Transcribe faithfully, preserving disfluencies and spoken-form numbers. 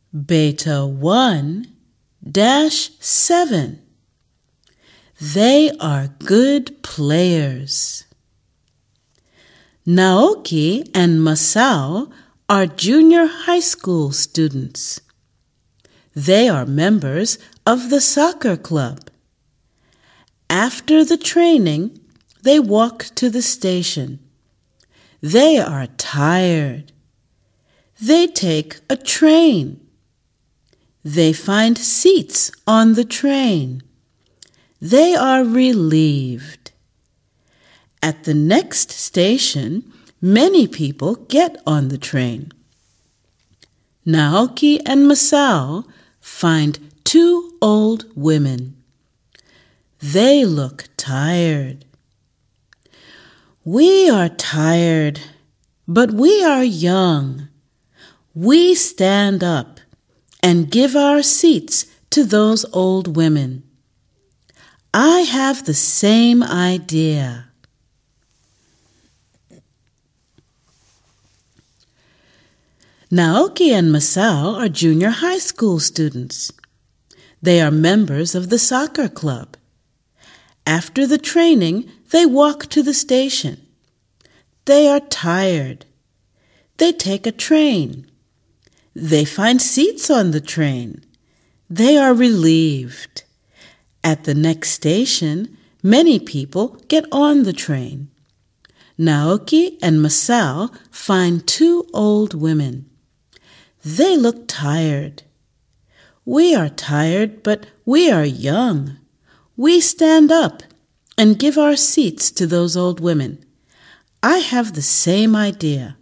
Beta one dash seven. They are good players. Naoki and Masao are junior high school students. They are members of the soccer club. After the training, they walk to the station. They are tired. They take a train. They find seats on the train. They are relieved. At the next station, many people get on the train. Naoki and Masao find two old women. They look tired. We are tired, but we are young. We stand up and give our seats to those old women. I have the same idea. Naoki and Masao are junior high school students. They are members of the soccer club. After the training, they walk to the station. They are tired. They take a train. They find seats on the train. They are relieved. At the next station, many people get on the train. Naoki and Masao find two old women. They look tired. We are tired, but we are young. We stand up and give our seats to those old women. I have the same idea.